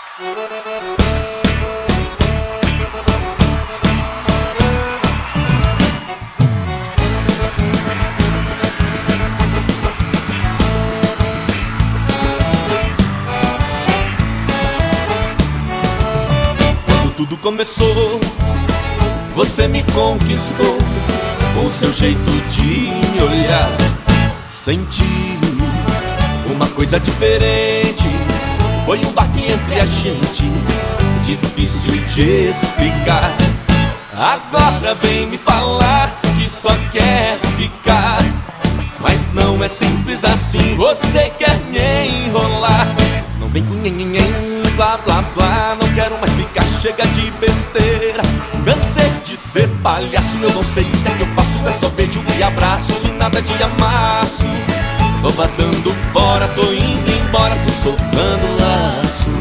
Quando tudo começou, você me conquistou com o seu jeito de me olhar. Senti uma coisa diferente, foi um baque entre a gente, difícil de explicar. Agora vem me falar que só quer ficar, mas não é simples assim, você quer me enrolar. Não vem com nhenhenhen, blá blá blá, não quero mais ficar, chega de besteira. Cansei de ser palhaço, eu não sei o que é que eu faço, é só beijo e abraço e nada de amasso. Tô vazando fora, tô indo embora, tô soltando o laço.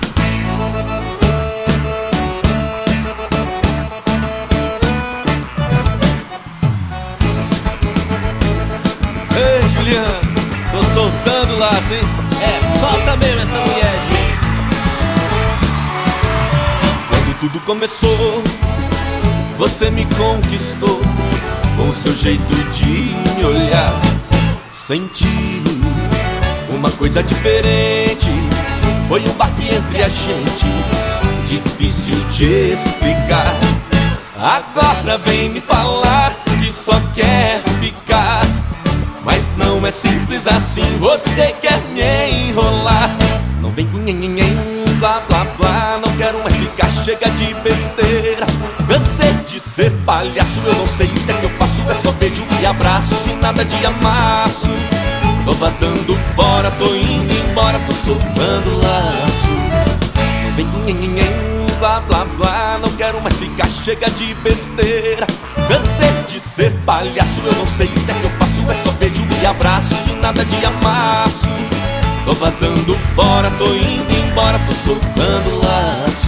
Ei, Juliano, tô soltando o laço, hein? É, solta mesmo essa mulher, gente. Quando tudo começou, você me conquistou com o seu jeito de me olhar. Senti uma coisa diferente, foi um baque entre a gente, difícil de explicar. Agora vem me falar que só quer ficar, mas não é simples assim, você quer me enrolar. Não vem com nhenhenhen, blá blá blá, não quero mais ficar, chega de besteira. Cansei de ser palhaço, eu não sei o que é que eu faço, é só beijo e abraço e nada de amasso. Tô vazando fora, tô indo embora, tô soltando o laço. Não vem com nhenhenhen, blá blá blá, não quero mais ficar, chega de besteira. Cansei de ser palhaço, eu não sei o que é que eu faço, é só beijo e abraço e nada de amasso. Tô vazando fora, tô indo embora, tô soltando o laço.